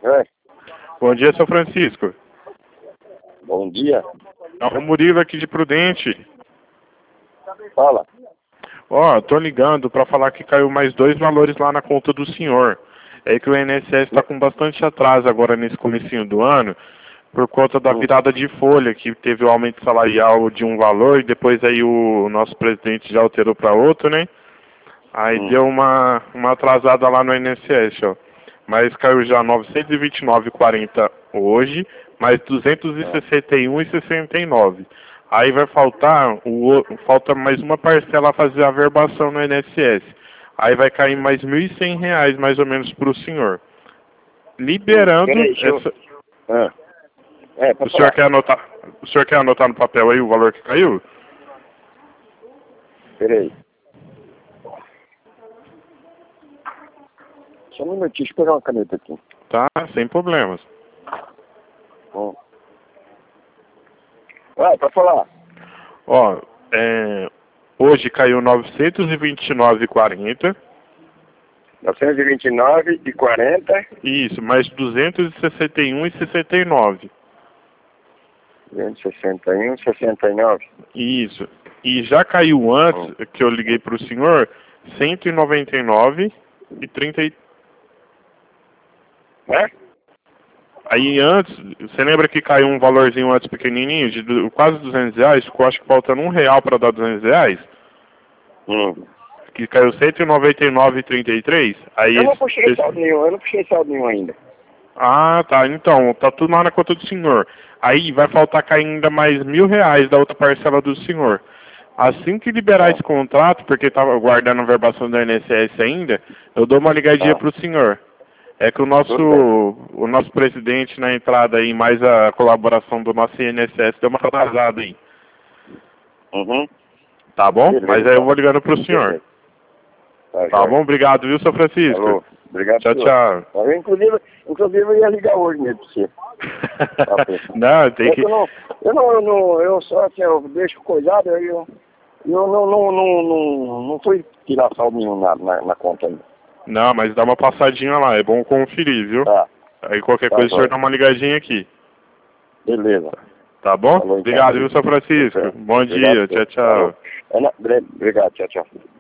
É. Bom dia, seu Francisco. Bom dia. É o Murilo aqui de Prudente. Fala. Ó, tô ligando pra falar que caiu mais 2 valores lá na conta do senhor. É que o INSS tá com bastante atraso agora nesse comecinho do ano, por conta da virada de folha, que teve o aumento salarial de um valor e depois aí o nosso presidente já alterou para outro, né? Aí deu uma atrasada lá no INSS, ó. Mas caiu já 929,40 hoje, mais 261,69. Aí vai faltar, falta mais uma parcela a fazer a averbação no INSS. Aí vai cair mais R$ 1.100 mais ou menos para o senhor. Liberando Peraí, essa... pode O senhor falar. quer anotar no papel aí o valor que caiu? Peraí. Só um minutinho, deixa eu pegar uma caneta aqui. Tá, sem problemas. Vai, pode falar. Ó, hoje caiu 929,40. 929,40. Isso, mais 261,69. 261,69. Isso. E já caiu antes, que eu liguei para o senhor, 199,30. É? Aí antes, você lembra que caiu um valorzinho antes pequenininho, de quase R$ 200, ficou acho que faltando R$ 1 para dar R$ 200? Que caiu 199,33. Aí Eu não puxei saldo nenhum ainda. Ah, tá. Então, tá tudo lá na conta do senhor. Aí vai faltar cair ainda mais R$ 1.000 da outra parcela do senhor. Assim que liberar esse contrato, porque tava guardando a verbação do INSS ainda, eu dou uma ligadinha pro senhor. É que o nosso presidente na entrada aí, mais a colaboração do nosso INSS, deu uma atrasada aí. Tá bom? Beleza, Mas aí eu vou ligando pro senhor. Tá bom? Obrigado, viu, seu Francisco? Falou. Obrigado, Tchau, senhor. tchau. Inclusive eu ia ligar hoje mesmo pra você. Não, tem que... Eu só assim, eu deixo coisado, eu não fui tirar saldo nenhum na conta ainda. Não, mas dá uma passadinha lá, é bom conferir, viu? Tá. Aí qualquer coisa o senhor dá uma ligadinha aqui. Beleza. Tá bom? Falou, então. Obrigado, viu, seu Francisco? Bom dia, tchau, tchau. Obrigado, tchau, tchau.